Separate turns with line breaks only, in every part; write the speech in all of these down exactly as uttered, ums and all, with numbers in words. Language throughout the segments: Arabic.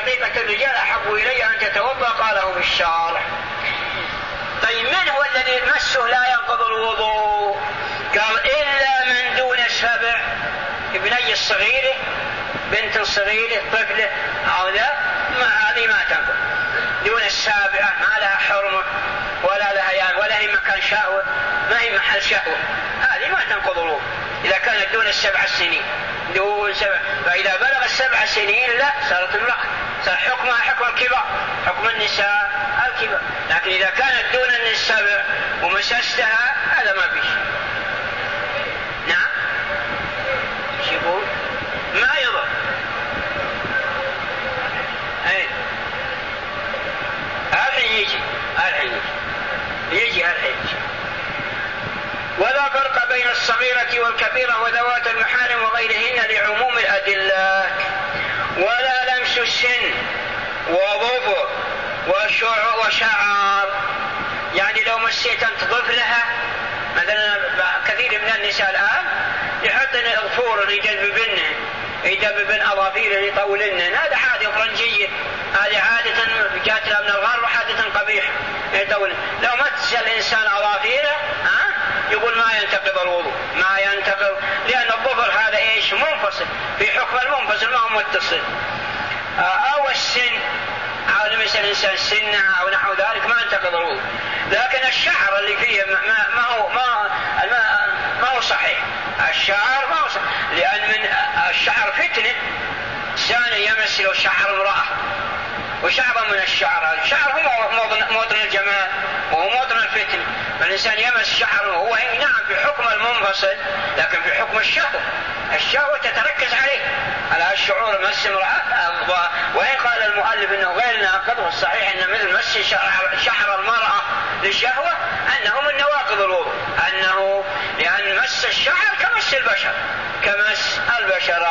حقيقة الرجال أحب إلي أن تتوضأ قاله في الشارع. طيب من هو الذي مسه لا ينقض الوضوء؟ قال إلا من دون السبع، ابني الصغيرة، بنت الصغيرة، طفلة أو ذا، ما هذه ما تنقض. دون السابعة ما لها حرمة ولا لها يعني ولا هي مكان شهوة، ما هي محل شهوة، هذه ما تنقض الوضوء إذا كانت دون السبع سنين. دون سبع، فإذا بلغ السبع سنين لا، صارت امرأة، صار حكمها حكم الكبار، حكم النساء الكبار. لكن إذا كانت دون السبع ومسستها هذا ما فيش. نعم، ايش يقول؟ ما يضر. ايه الحين يجي الحين يجي يجي الحين يجي. ولا فرق بين الصغيرة والكبيرة وذوات المحارم وغيرهن لعموم الأدلة. ولا لمس السن وظفر وشعر، يعني لو مسيت أنت طفلها مثلا، كثير من النساء الآن يحطن الظفور الرجال ببنه، إذا ببن أظافير يطولن، هذا عادة فرنجية، هذه عادة جات لها من الغرب وحادثة قبيحة يطولن. لو مس الإنسان أظافيره ها يقول ما ينتقض الوضوء، ما ينتقض، لأن الظفر هذا إيش؟ منفصل، في حكم المنفصل ما هو متصل. أو السن، أو لمس الإنسان سنة أو نحو ذلك ما ينتقض الوضوء. لكن الشعر اللي فيه ما, ما هو ما, ما, ما هو صحيح، الشعر ما هو صحيح، لأن من الشعر فتنة. ثاني يمس له شعر امرأة وشعر من الشعر، الشعر هو موطن الجمال وهو موطن الفتنة، فالإنسان يمس شعره وهو نعم في حكم المنفصل، لكن في حكم الشهوة، الشهوة تتركز عليه على الشعور مس امرأة. وإن قال المؤلف إنه غير ناقض، والصحيح إن مثل مس شعر المرأة للشهوة أنه من نواقض الوضوء، أنه لأن مس الشعر كمس البشر كمس البشر.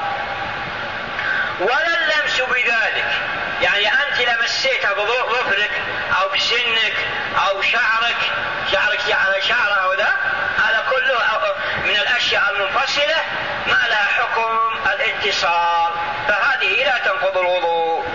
ولا اللمس بذلك، يعني أنت لمسيتها بظفرك أو بسنك أو شعرك شعرك على شعر أو ذا، هذا كله من الأشياء المنفصلة ما لها حكم الاتصال، فهذه لا تنقض الوضوء.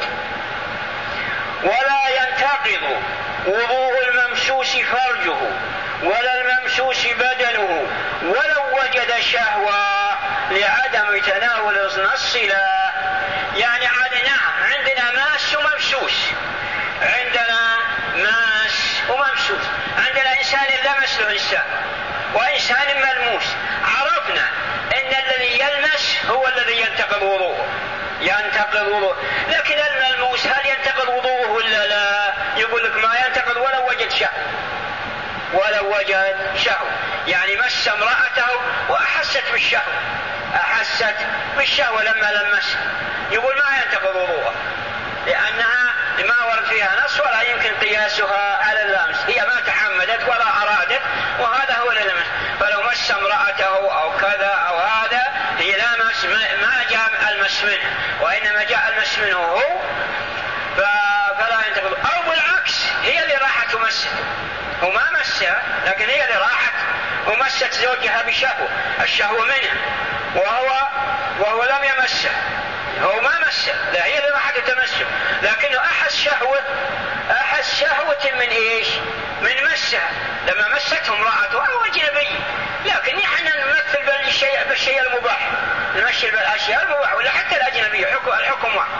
ولا ينتقض وضوء الممسوس فرجه ولا الممسوس بدنه ولو وجد شهوة لعدم تناول الصلة. يعني عاد نعم عندنا ماس وممسوس، عندنا ماس وممسوس، عندنا إنسان لمس له إنسان وإنسان ملموس. عرفنا إن الذي يلمس هو الذي ينتقض وضوءه، ينتقض وضوءه، لكن الملموس هل ينتقض وضوءه ولا لا؟ يقول لك ما ينتقض ولو وجد شهوة، ولو وجد شهوة، يعني مس امرأته وأحست بالشهوة، أحست بالشهوة لما لمس، يقول ما ينتقض وضوءه، لأنها ما ورد فيها نص ولا يمكن قياسها على اللمس، هي ما تحمدت ولا أرادت، وهذا هو اللمس. فلو مس امرأته أو كذا أو هذا هي لا مس، ما جاء المس منه، وإنما جاء المس منه هو، فلا ينتقض. أو بالعكس هي اللي راحت ومست، هو ما مسها لكن هي اللي راحت ومست زوجها بشهوة، الشهوة منه وهو وهو لم يمسه، هو ما مسه، لا هي اللي راحت تمسه، لكنه أحس شهوة، أحس شهوة من إيش؟ من مسها، لما مسته امرأته أو أجنبي. لكن نحن نمثل بالشيء بالشيء المباح، نمثل بالأشياء المباح، ولا حتى الأجنبي حكم الحكم واحد.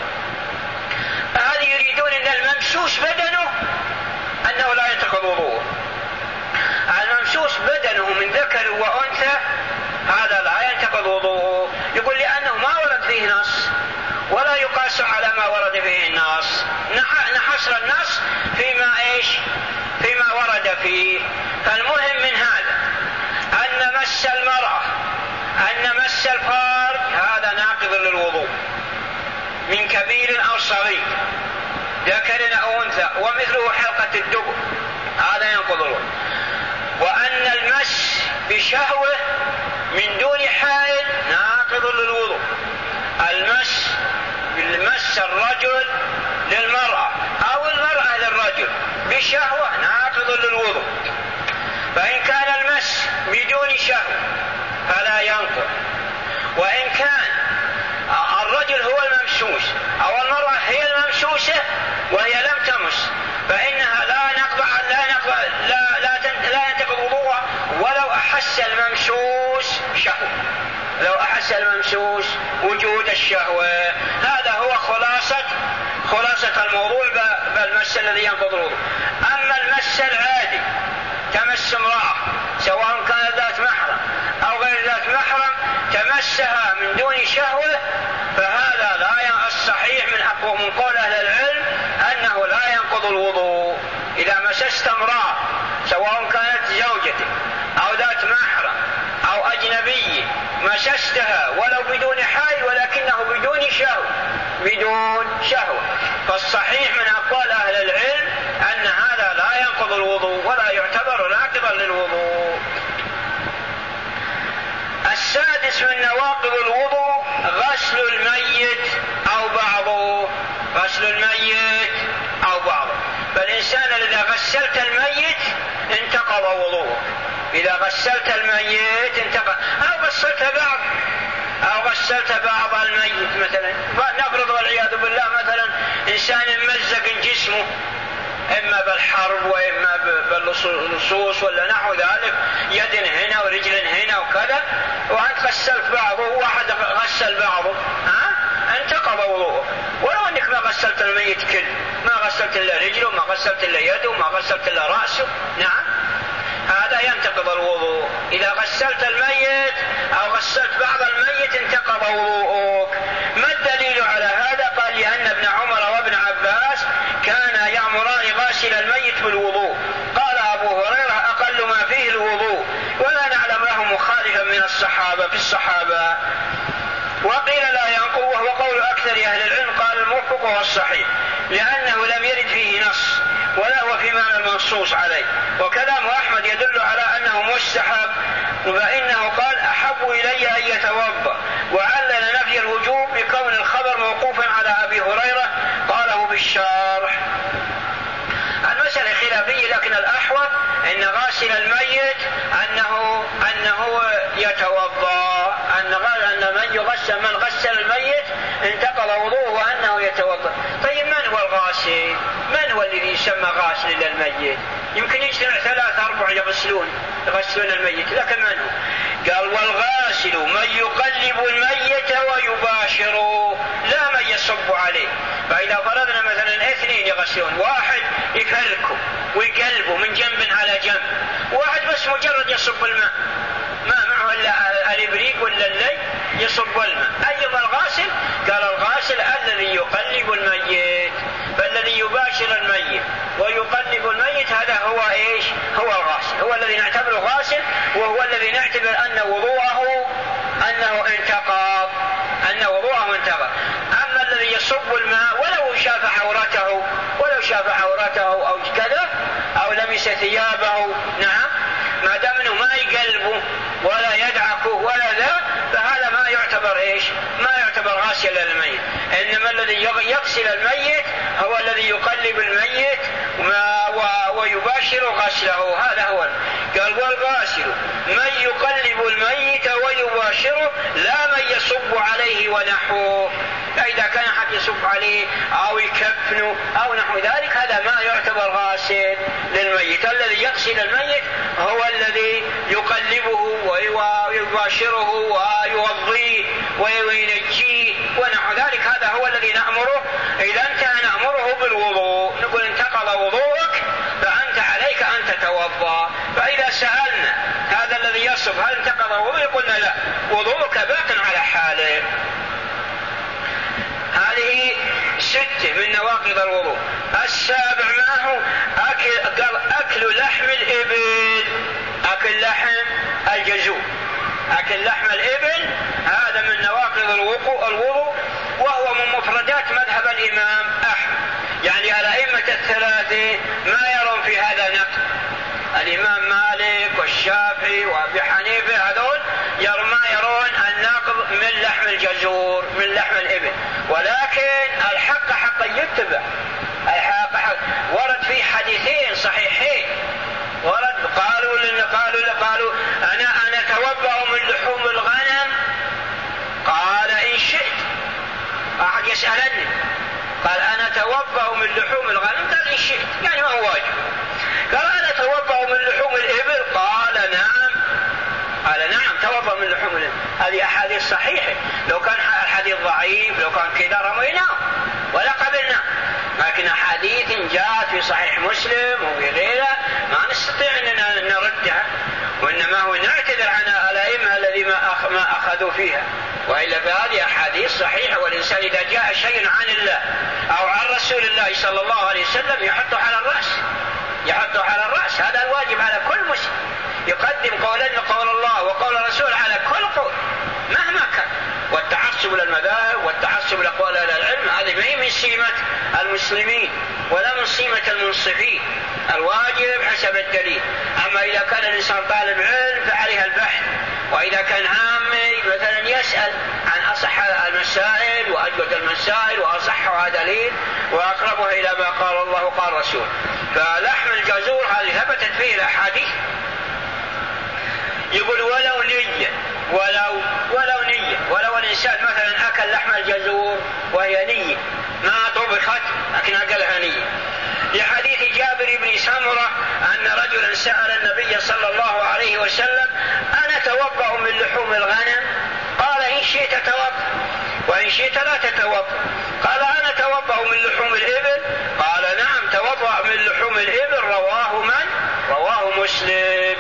فهذه يريدون أن الممسوس بدنه أنه لا ينتقض وضوءه، الممسوس بدنه من ذكر وأنثى هذا لا ينتقض وضوءه. يقول لأنه ما ورد فيه نص ولا يقاس على ما ورد فيه النص، نحصر النص فيما إيش؟ فيما ورد فيه. فالمهم من هذا أن مس المرأة، أن مس الفرج هذا ناقض للوضوء من كبير أو صغير، ذكر أو أنثى، ومثله حلقة الدبر هذا ينقض الوضوء. وأن المس بشهوة من دون حائل ناقض للوضوء، المس المس الرجل للمرأة أو المرأة للرجل بشهوة ناقض للوضوء. فإن كان المس بدون شهوة فلا ينقض، وإن كان الرجل هو الممسوس أو المرأة لو أحس الممسوس وجود الشهوة. هذا هو خلاصة خلاصة الموضوع بالمس الذي ينقض الوضوء. أما المس العادي تمس امرأة سواء كانت ذات محرم أو غير ذات محرم تمسها من دون شهوة، فهذا لا الصحيح من أقوى من قول أهل العلم أنه لا ينقض الوضوء. إذا مسست امرأة سواء كانت زوجتك أو ذات محرم أو أجنبي مسستها ولو بدون حائل ولكنه بدون شهوة بدون شهوة فالصحيح من أقوال أهل العلم أن هذا لا ينقض الوضوء ولا يعتبر ناقضا للوضوء. السادس من نواقض الوضوء غسل الميت أو بعضه. غسل الميت أو بعضه. فالإنسان إذا غسلت الميت انتقض وضوءه. إذا غسلت الميت انتقض، أو غسلت بعض أو غسلت بعض الميت مثلا، فنفرض والعياذ بالله مثلا إنسان مزق جسمه إما بالحرب وإما باللصوص ولا نحو ذلك، يد هنا ورجل هنا وكذا، وأنت غسلت بعضه وواحد غسل بعضه، ها انتقض وضوءه. ولو أنك ما غسلت الميت كله، ما غسلت إلا رجله، ما غسلت إلا يده، ما غسلت إلا رأسه، نعم هذا ينتقض الوضوء. إذا غسلت الميت أو غسلت بعض الميت انتقض وضوءك. ما الدليل على هذا؟ قال لأن ابن عمر وابن عباس كان يأمران غاسل الميت بالوضوء. قال أبو هريرة أقل ما فيه الوضوء، ولا نعلم له مخالفا من الصحابة في الصحابة. وقيل لا ينقض، وهو قول أكثر أهل العلم. قال الموفق هو الصحيح لأنه لم يرد فيه نص ولا هو في معنى المنصوص عليه. وكلام أحمد يدل على أنه مستحب، فإنه قال أحب إلي أن يتوضأ، وعلل نفي الوجوب بكون الخبر موقوفا على أبي هريرة قاله بالشارح. المسألة خلافية، لكن الأحوط أن غاسل الميت أنه أنه يتوضأ، أن أن من يغسل من غسل الميت انتقض وضوءه وأنه يتوضأ. طيب من هو الغاسل؟ من هو الذي يسمى غاسل للميت؟ يمكن يجتمع ثلاثة أربعة يغسلون يغسلون الميت، لكن من هو؟ قال والغاسل من يقلب الميت ويباشره، لا من يصب عليه. فإذا فرضنا مثلا اثنين يغسلون، واحد يفركه ويقلبه من جنب على جنب، واحد بس مجرد يصب الماء، ما معه إلا الإبريق ولا اللي يصب الماء، أيضا الغاسل؟ قال الغاسل الذي يقلب الميت، فالذي يباشر الميت ويقلب الميت هذا هو إيش؟ هو الغاسل، هو الذي نعتبره غاسل، وهو الذي نعتبر أن وضوءه أنه انتقض أن وضوءه انتقض. أما الذي يصب الماء ولو شاف عورته ولو شاف عورته أو كذا أو لمس ثيابه، نعم، ما دام انه ما يقلبه ولا يدعكه ولا ذا، فهذا ما يعتبر ايش؟ ما يعتبر غاسل للميت. انما الذي يغسل الميت هو الذي يقلب الميت ويباشر غسله، هذا هو. قال والغاسل من يقلب الميت ويباشره، لا من يصب عليه ونحوه. فإذا كان حد يصب عليه أو يكفنه أو نحو ذلك هذا ما يعتبر غاسل للميت. الذي يغسل الميت هو الذي يقلبه ويباشره ويوضيه وينجيه ونحو ذلك، هذا هو الذي نأمره. إذا انتهى نأمره بالوضوء، نقول انتقض وضوءك فأنت عليك أن تتوضأ. فإذا سألنا هذا الذي يصف هل انتقض وضوء، قلنا لا، وضوءك باق على حاله. هذه ستة من نواقض الوضوء. السابع ما هو؟ أكل, قال أكل لحم الإبل، أكل لحم الجزور، أكل لحم الإبل هذا من نواقض الوضوء، وهو من مفردات مذهب الإمام أحمد. يعني الأئمة الثلاثة ما يرون في هذا نقد، الإمام مالك والشافعي وأبي حنيفة هذول يرون ما يرون النقض من لحم الجزور من لحم الإبل، ولكن الحق حق يتبع. الحق حق ورد في حديثين صحيحين، ورد قالوا لنا قالوا قالوا أنا أنا أتوضأ من لحوم الغنم، قال إن شئت. أحد يسألني قال أنا أتوضأ من لحوم الغنم، قال إن شئت، يعني ما هو واجب. قال أنا أتوضأ من لحوم الإبل، قال نعم، قال نعم توضأ يتوضأ من لحوم الإبل. هذه أحاديث صحيحة، لو كان الحديث ضعيف لو كان كذا رميناه ولا قبلنا، لكن أحاديث جاءت في صحيح مسلم وفي غيره ما نستطيع أننا نردها، وإنما هو نعتذر عن الأئمة الذين ما أخذوا فيها، وإلا فهذه أحاديث صحيحة. والإنسان إذا جاء شيء عن الله أو عن رسول الله صلى الله عليه وسلم يحطه على الرأس، يحطه على الرأس. هذا الواجب على كل مسلم، يقدم قولين قول الله وقول الرسول على كل قول مهما كان. والتعصب للمذاهب والتعصب لأقوال أهل العلم هذه ما هي من سمة المسلمين ولا من سمة المنصفين، الواجب حسب الدليل. أما إذا كان الإنسان طالب علم فعليها البحث، وإذا كان عامي مثلا يسأل عن أصح المسائل وأجود المسائل وأصحها دليل وأقربها إلى ما قال الله وقال رسول. فلحم الجزور هذه ثبتت فيه الأحاديث. يقول ولو نية ولو ولو نية ولو الإنسان مثلا أكل لحم الجزور وهي نية ما طبخت لكن أكلها نية، لحديث جابر بن سمرة أن رجلا سأل النبي صلى الله عليه وسلم أنا توضأ من لحوم الغنم؟ قال إن شئت توضأ وإن شئت لا تتوضأ. قال أنا توضأ من لحوم الإبل؟ قال نعم توضأ من لحوم الإبل. رواه من؟ رواه مسلم.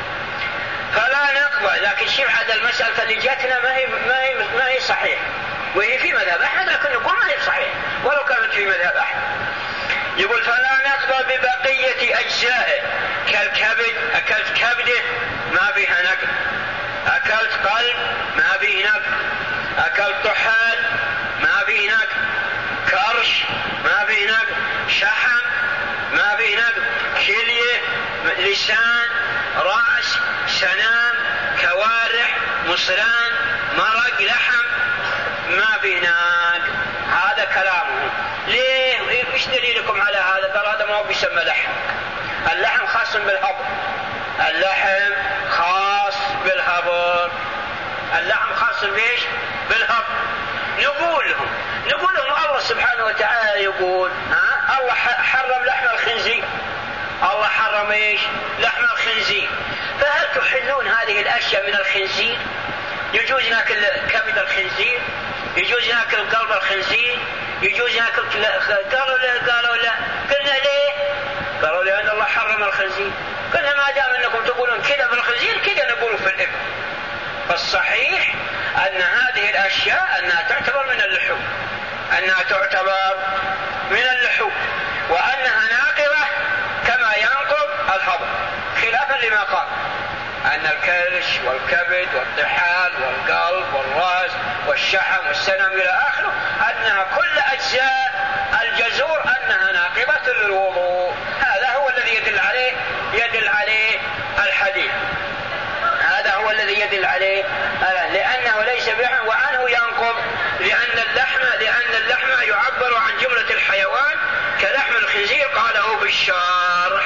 فلا نقبل. لكن شوف هذا المسألة اللي جاتنا ما هي ما هي ما هي صحيح، وهي في مذهب أحمد، لكن نقول ما هي صحيح ولو كانت في مذهب أحمد. يقول فلا نقبل ببقية أجزائه، كالكبد أكلت كبده ما فيها نقل، أكلت قلب ما فيه نقل، أكلت طحال ما فيه نقل، كرش ما فيه نقل، شحم ما فيه نقل، كلية لسان رأس سنام كوارح مصران مرق لحم ما فيه نقل. هذا كلامه. ليه؟ ايش دليلكم على هذا؟ قال هذا ما هو بيسمى لحم، اللحم خاص بالهبر، اللحم خاص بالهبر، اللحم خاص بإيش؟ بالهبر. نقول لهم نقول لهم الله سبحانه وتعالى يقول ها الله حرم لحم الخنزير، الله حرم ايش؟ لحم الخنزير. فهل تحلون هذه الاشياء من الخنزير؟ يجوز ناكل كبد الخنزير، يجوز ناكل قلب الخنزير، يجوز ناكل. قالوا لا قالوا لا قلنا ليه؟ قالوا لأن الله حرم الخنزير. قلنا ما دام انكم تقولون كذا في الخنزير كذا نقول في الإبل. فالصحيح أن هذه الأشياء أنها تعتبر من اللحوم، أنها تعتبر من اللحوم، وأنها ناقضة كما ينقض الهضم، خلافا لما قال أن الكرش والكبد والطحال والقلب والرأس والشحم والسنم إلى آخره أنها كل أجزاء الجزور أنها ناقضة للوضوء. هذا هو الذي يدل عليه يدل عليه الحديث، هذا هو الذي يدل عليه لأنه ليس بحا وعنه ينقض، لأن اللحم لأن اللحم يعبر عن جملة الحيوان كلحم الخنزير. قاله بالشرح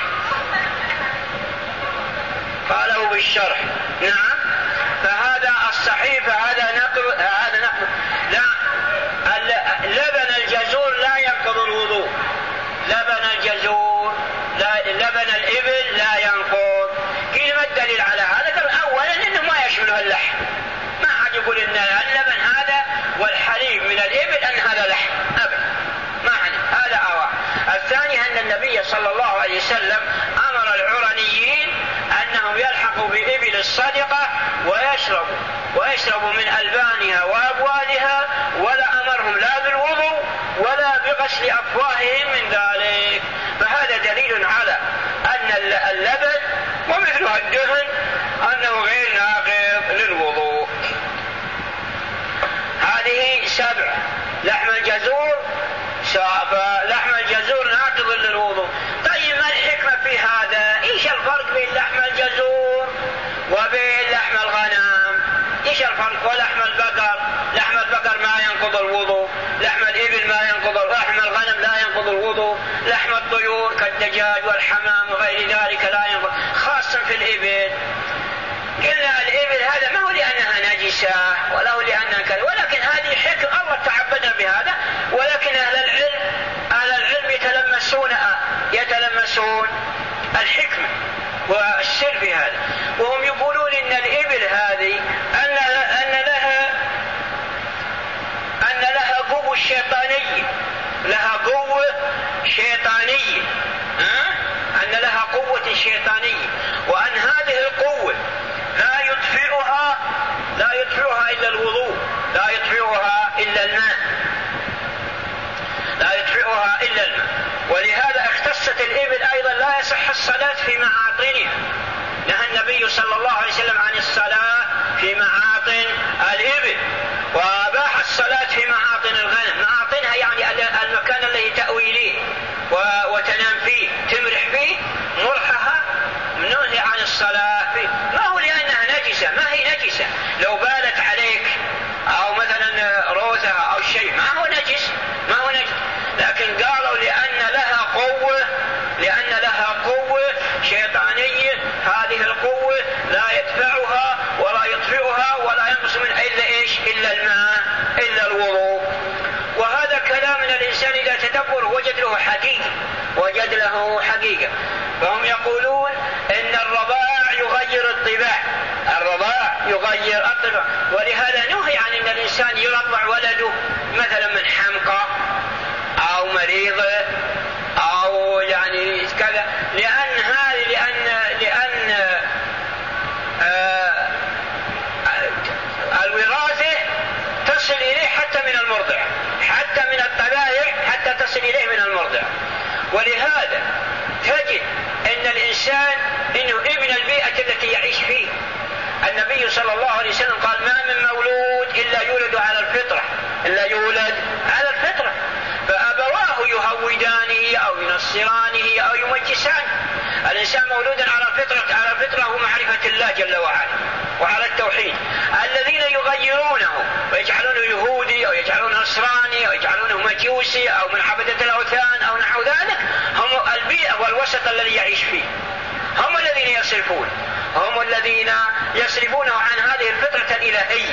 قاله بالشرح نعم. فهذا الصحيح، فهذا نقض هذا نقض لا لبن الجزور لا ينقض الوضوء، لبن الجزور لا لبن الإبل لا ينقض. كيف ما الدليل على هذا؟ قال أولا إنه ما يشمله اللحم، ما حد يقول إن اللبن هذا والحليب من الإبل أن هذا لحم أبدا، ما حد. هذا أولا. الثاني أن النبي صلى الله عليه وسلم أمر العرنيين أنهم يلحقوا بإبل الصدقة ويشربوا ويشربوا من ألبانها وأبوالها، ولا أمرهم لا بالوضوء ولا بغسل أفواههم من ذلك. فهذا دليل على أن اللبن ومثلها الدهن أنه غير ناقض للوضوء. هذه سبع. لحم الجزور لحم الجزور ناقض للوضوء. طيب ما الحكمة في هذا؟ إيش الفرق بين لحم الجزور وبين لحم الغنم؟ إيش الفرق؟ ولحم البقر، لحم البقر ما ينقض الوضوء، لحم الإبل ما ينقض، لحم الغنم لا ينقض الوضوء، لحم الطيور كالدجاج والحمام وغير ذلك لا ينقض، خاصة في الإبل. قلنا الإبل هذا ما هو لأنها نجسة ولا هو لأنها كذا، ولكن هذه حكمة الله تعبدنا بهذا. ولكن أهل العلم أهل العلم يتلمسون يتلمسون الحكمة والسر في هذا، وهم يقولون إن الإبل هذه لها قوة شيطانية، ها؟ أن لها قوة شيطانية، وأن هذه القوة لا يطفئها لا يطفئها إلا الوضوء، لا يطفئها إلا الماء، لا يطفئها إلا الماء. ولهذا اختصت الإبل أيضا لا يصح الصلاة في معاطنها، نهى النبي صلى الله عليه وسلم عن الصلاة في معاطن الإبل، وأباح الصلاة في معاطن الغنم. معاطنها يعني المكان الذي تأوي إليه وتنام فيه تمرح فيه، مرحها منهي عن الصلاة فيه. ما هو لأنها نجسة، ما هي نجسة، لو بالت عليك أو مثلا روثها أو شيء ما هو نجس، ما هو نجس، لكن قالوا لأن لها قوة، لأن لها قوة شيطانية، هذه القوة لا يدفعها ولا يطفئها ولا ينقص من إلا إيش؟ إلا الماء، إلا الوضوء. وهذا كلام من الإنسان إذا تدبر وجد له حقيقة، وجد له حقيقة. فهم يقولون إن الرضاع يغير الطباع، الرضاع يغير الطباع، ولهذا نهي عن أن الإنسان يرضع ولده مثلا من حمقى أو مريضة أو يعني كذا، لأن هذه لأن لأن آه الوراثة تصل إليه حتى من المرضع، حتى من الطبائع حتى تصل إليه من المرضع. ولهذا تجد أن الإنسان إنه ابن البيئة التي يعيش فيه. النبي صلى الله عليه وسلم قال ما من مولود إلا يولد على الفطرة، إلا يولد على الفطرة، فأبواه يهودانه أو ينصرانه أو يمجسانه. الإنسان مولود على الفطرة، على الفطرة هو معرفة الله جل وعلا وعلى التوحيد. الذين يغيرونه ويجعلونه يهودي أو يجعلونه نصراني أو يجعلونه مجوسي أو من عبدة الأوثان أو نحو ذلك، هم البيئة والوسط الذي يعيش فيه، هم الذين يصرفون هم الذين يصرفونه عن هذه الفطرة الإلهية.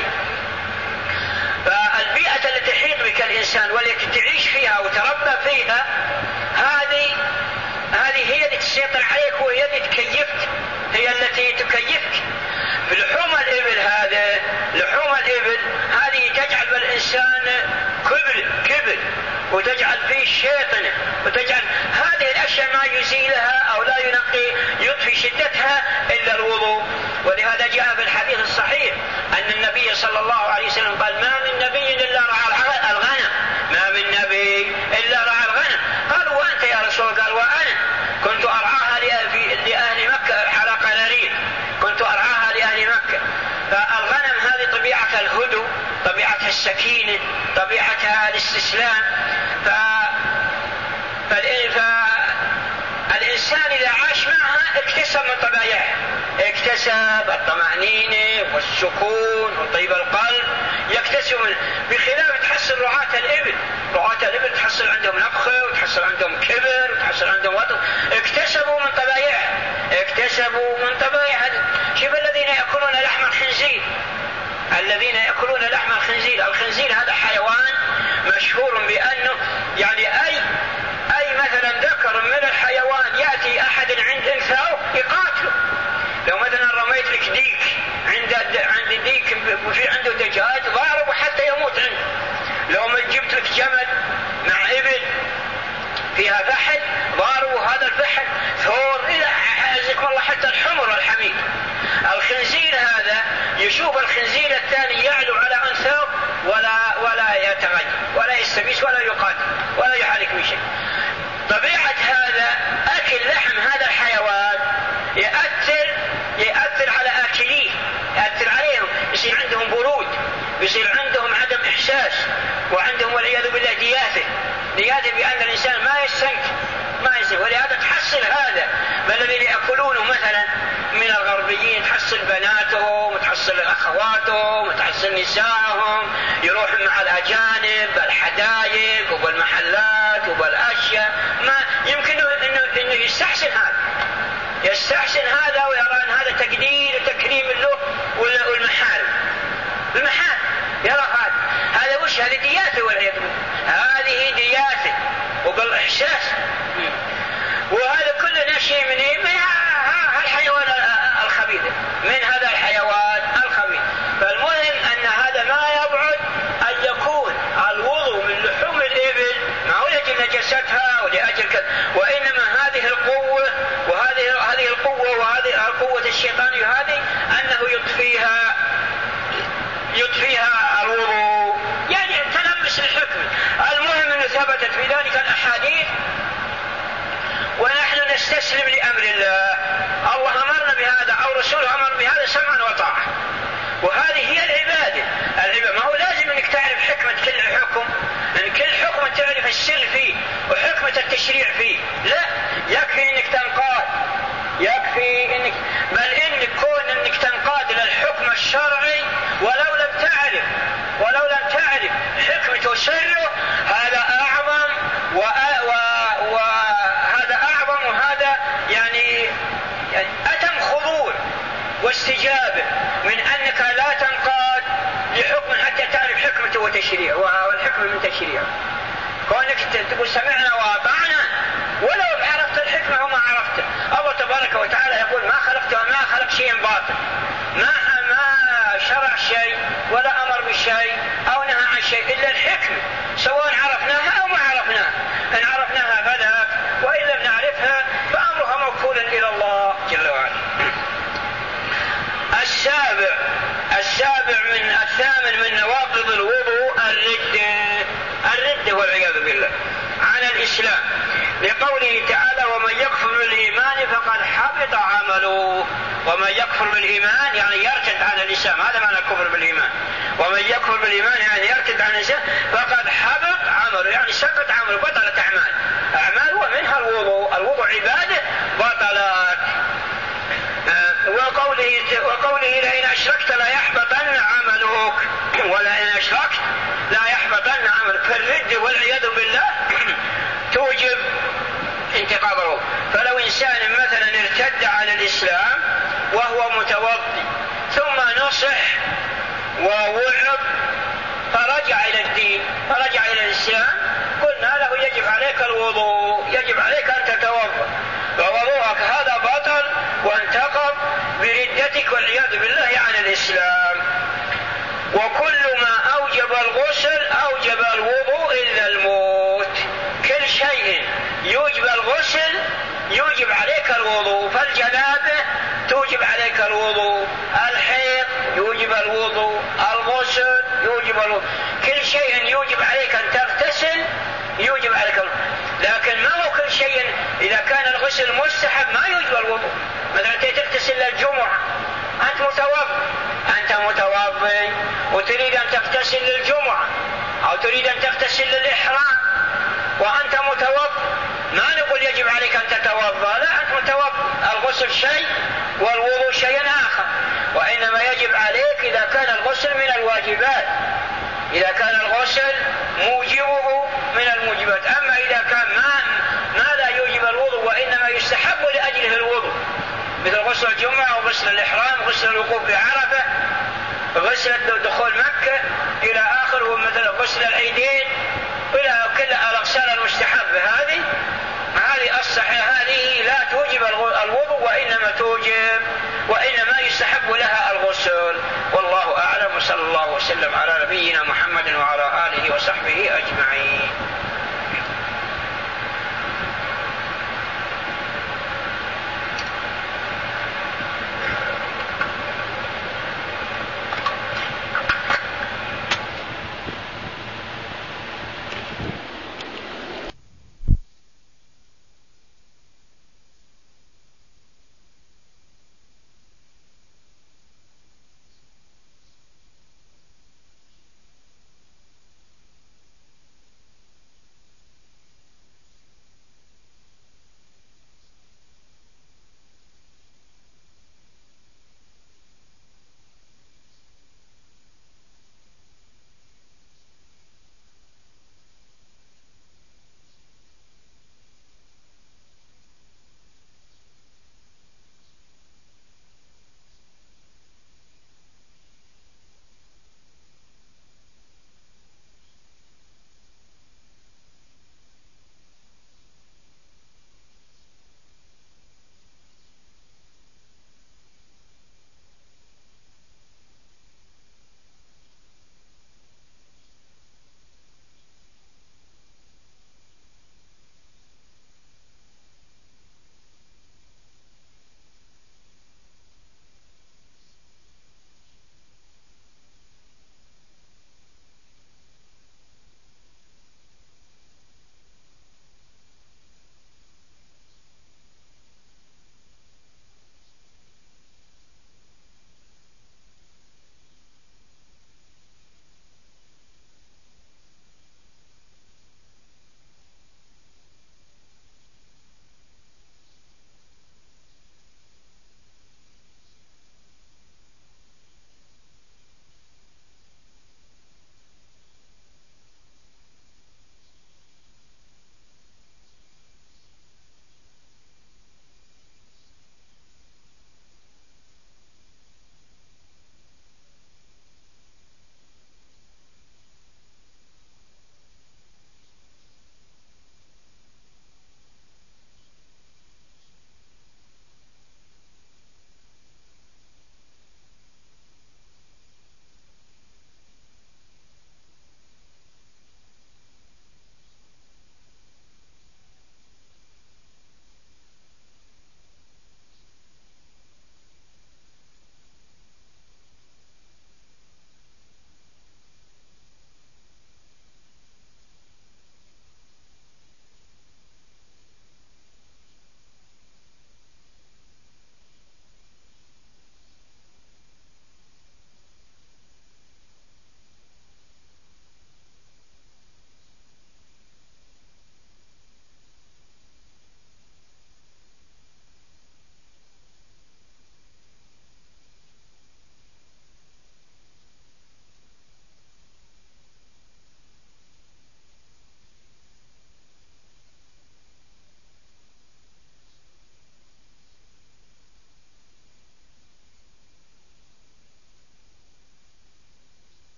فالبيئة التي تحيط بك الإنسان والتي تعيش فيها وتربى فيها، هذه هذه هي التي تسيطر عليك وهي التي تكيفك، هي التي تكيفك. لحوم الإبل هذا لحوم الإبل هذه تجعل بالإنسان كبر كبر وتجعل فيه شيطنة، وتجعل هذه الأشياء ما يزيلها أو لا ينقي يطفي شدتها إلا الوضوء. ولهذا جاء في الحديث الصحيح أن النبي صلى الله عليه وسلم قال ما من نبي إلا رعى الغنم، ما من نبي إلا رعى الغنم. قالوا وأنت يا رسول الله؟ قال وأنا كنت أرعاها لأهل مكة على قنارير، كنت أرعاها لأهل مكة. فالغنم هذه طبيعة الهدوء، طبيعتها السكينة، طبيعتها الاستسلام. ف... فالإنسان إذا عاش معها اكتسب من طبيعها، اكتسب الطمأنينة والسكون وطيب القلب، يكتسب من... بخلاف تحصل رعاة الإبل، رعاة الإبل تحصل عندهم نفخة وتحصل عندهم كبر وتحصل عندهم وطن، اكتسبوا من طبيعها، اكتسبوا من طبيعها. شوف الذين يأكلون لحم الخنزير، الذين يأكلون لحم الخنزير، الخنزير هذا حيوان مشهور بأنه يعني أي أي مثلا ذكر من الحيوان يأتي أحد عند أنثاه يقاتله. لو مثلا رميت لك ديك عند عند ديك وفي عنده دجاج ضاربه حتى يموت عنده. لو ما جبت لك جمل مع إبل فيها فحل ضاربوا هذا الفحل ثور إلى عزكم الله حتى الحمر والحمير. الخنزير هذا يشوف الخنزير الثاني يعلو على أنثاه ولا ولا يتغير ولا يستبيس ولا يقاتل ولا يحرك بشيء. طبيعة هذا أكل لحم هذا الحيوان يأثر يأثر على آكليه، يأثر عليهم، يصير عندهم برود، يصير عندهم عدم إحساس، وعندهم والعياذ بالله دياثة، دياثة بأن الإنسان ما يستنك ما يستنك. ولهذا تحصل هذا الذين يأكلونه مثلا من الغربيين، تحصل بناتهم وتحصل أخواتهم وتحصل نسائهم يروحون مع الأجانب بالحدائق وبالمحلات وبالأشياء، ما يمكن إنه, إنه يستحسن هذا يستحسن هذا ويرى أن هذا تقدير وتكريم له والمحارم المحارم يرى هذا هذا وش هذه دياثة والعياذ بالله، هذه دياثة وبالإحساس. وهذا كل شيء من إيه؟ من الحيوان الخبيث، من هذا الحيوان الخبيث. فالمهم أن هذا ما يبعد أن يكون الوضوء من لحوم الإبل ما هو لأجل واستجابة من أنك لا تنقاد لحكم حتى تعرف حكمته وتشريع، والحكم من تشريع. كونك تقول سمعنا وأطعنا ولو عرفت الحكمة وما عرفته. الله تبارك وتعالى يقول ما خلقت وما خلق شيء باطل، ما ما شرع شيء ولا أمر بشيء أو نهى عن شيء إلا الحكمة، سواء عرفناها أو ما عرفناها. إن عرفناها فذاك، وإن لم نعرفها فأمرها موكول إلى الله جل وعلا. السابع السابع من الثامن من نواقض الوضوء الردة، الردة والعياذ بالله عن الإسلام، لقوله تعالى ومن يكفر بالإيمان فقد حبط عمله. ومن يكفر بالإيمان يعني يرتد عن الإسلام، هذا معنى الكفر بالإيمان. ومن يكفر بالإيمان يعني يرتد عن الإسلام فقد حبط عمله، يعني سقط عمله، بطلت أعمال أعمال ومنها الوضوء. الوضوء عبادة بطلت. وقوله, وقوله لئن أشركت لا يحبطن عملك، ولئن أشركت لا يحبطن عملك. فالرد والعياذ بالله توجب انتقاض الوضوء. فلو إنسان مثلا ارتد عن الإسلام وهو متوضي ثم نصح ووعظ فرجع إلى الدين، فرجع إلى الإسلام، قلنا له يجب عليك الوضوء، يجب عليك أن تتوضأ، ووضوءك هذا بطل وانتقض بردتك والعياذ بالله عن الإسلام. وكل ما أوجب الغسل أوجب الوضوء إلا الموت. كل شيء يوجب الغسل يوجب عليك الوضوء. فالجنابة توجب عليك الوضوء، الحيض يوجب الوضوء، الغسل يوجب الوضوء، كل شيء يوجب عليك أن تغتسل يوجب عليك الوضوء. لكن ما هو كل شيء. إذا كان الغسل مستحب ما يوجب الوضوء. مثلا أنت تغتسل للجمعة، أنت متوضئ أنت متوضئ وتريد أن تغتسل للجمعة أو تريد أن تغتسل للإحرام وأنت متوضئ، ما نقول يجب عليك أن تتوضأ، لا، أنت متوضئ. الغسل شيء والوضوء شيء آخر. وإنما يجب عليك إذا كان الغسل من الواجبات، إذا كان الغسل موجبه من الموجبات. أما إذا كان ما, ما لا يوجب الوضوء وإنما يستحب لأجله الوضوء، مثل غسل الجمعة وغسل الإحرام، غسل الوقوف بعرفة، غسل دخول مكة إلى آخره، مثل غسل العيدين، إلى كل الأغسال المستحبة هذه هذه الصحيحة هذه لا توجب الوضوء وإنما توجب وإنما يستحب لها الغسل. والله أعلم، وصلى الله وسلم على